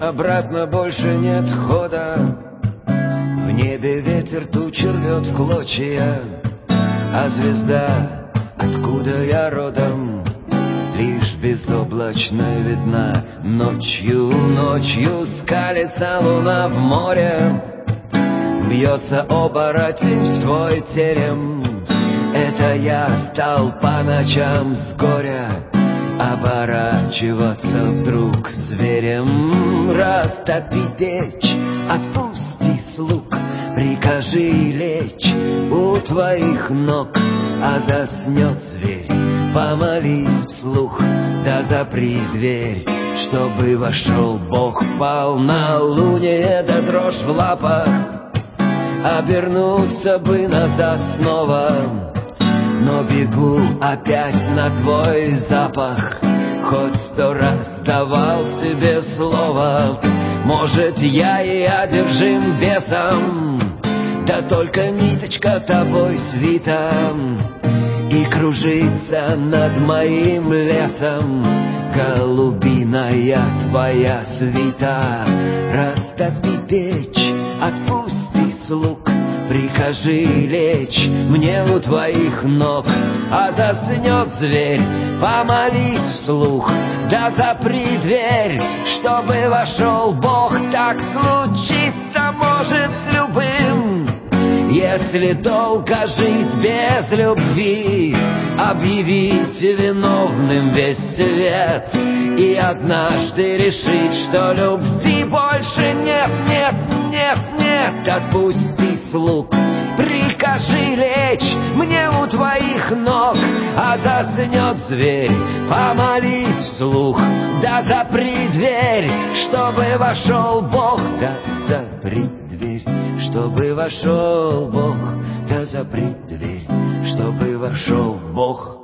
обратно больше нет хода. В небе ветер тучи рвет в клочья, а звезда, откуда я родом, лишь безоблачно видна. Ночью скалится луна в море, бьется оборотень в твой терем. Это я стал по ночам с горя оборачиваться вдруг зверем. Растопи печь, отпусти слуг, прикажи лечь у твоих ног. А заснет зверь, помолись вслух, да запри дверь, чтобы вошел Бог. Полнолуние да дрожь в лапах, обернуться бы назад снова, но бегу опять на твой запах. Хоть 100 раз давал себе слово, может, я и одержим бесом, да только ниточка тобой свита и кружится над моим лесом голубиная твоя свита. Растопи печь, отпусти слуг, прикажи лечь мне у твоих ног. А заснет зверь, помолись вслух, да запри дверь, чтобы вошел Бог. Так случится может с любым, если долго жить без любви, объявить виновным весь свет и однажды решить, что любви больше нет, нет, нет, нет. Отпусти слуг, прикажи лечь мне у твоих ног. А заснет зверь, помолись вслух, да запри дверь, чтобы вошел Бог. Да запри дверь, чтобы вошел Бог. Да запри дверь, чтобы вошел Бог.